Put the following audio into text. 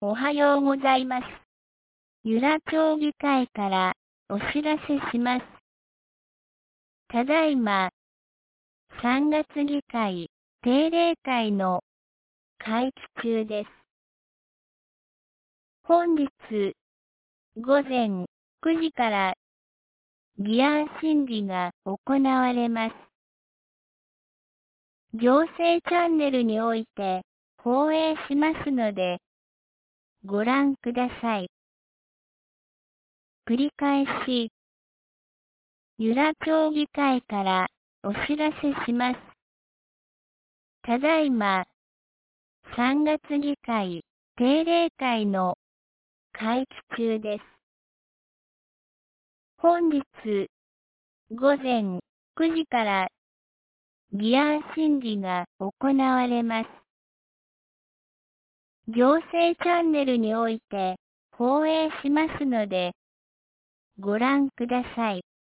おはようございます。由良町議会からお知らせします。ただいま、3月議会定例会の会期中です。本日午前9時から議案審議が行われます。行政チャンネルにおいて放映しますので、ご覧ください。繰り返し、由良町議会からお知らせします。ただいま、3月議会定例会の会期中です。本日午前9時から議案審議が行われます。行政チャンネルにおいて放映しますので、ご覧ください。